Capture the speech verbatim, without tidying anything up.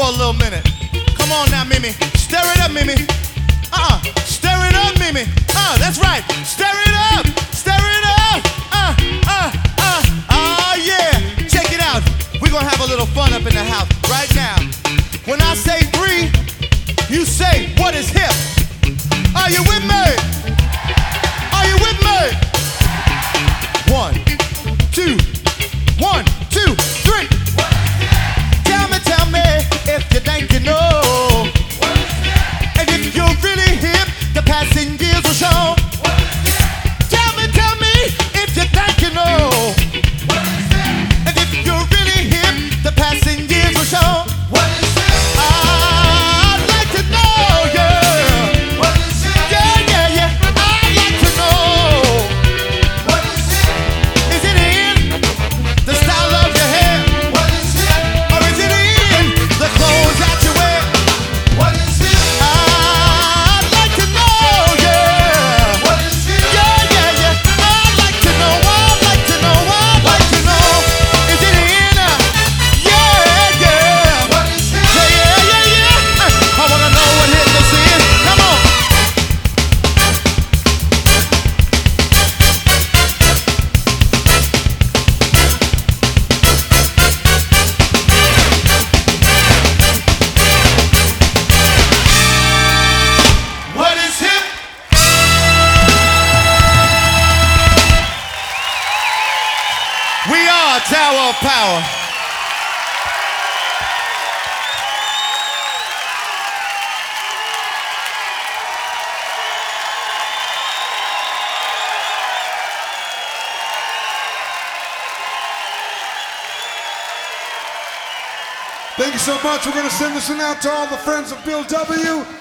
for a little minute. Come on now, Mimi. Stir it up, Mimi. Uh-uh. Stir it up, Mimi. Uh, that's right. Stir it up. Stir it up. Uh, uh, uh. Oh, yeah. Check it out. We're going to have a little fun up in the house right now. When I say three, you say, what is hip? Are you with me? Are you with me? One, two, one, two, three. Tell me, tell me if you think you know. And if you're really hip, the passing years will show. Tell me, tell me if you think you know. And if you're really hip, the passing years will show. I'd like to know, yeah. Yeah, yeah, yeah. I'd like to know. Is it in the style of your hair? Or is it in the clothes that you wear? I'd like to know, yeah. Yeah, yeah, yeah. I'd like to know, I'd like to know, I'd like to know. Is it in? uh, Yeah, yeah. Yeah, yeah, yeah, yeah. Uh, I wanna know what hit this is. Come on. What is hip? We are Tower of Power. Thank you so much. We're going to send this one out to all the friends of Bill W.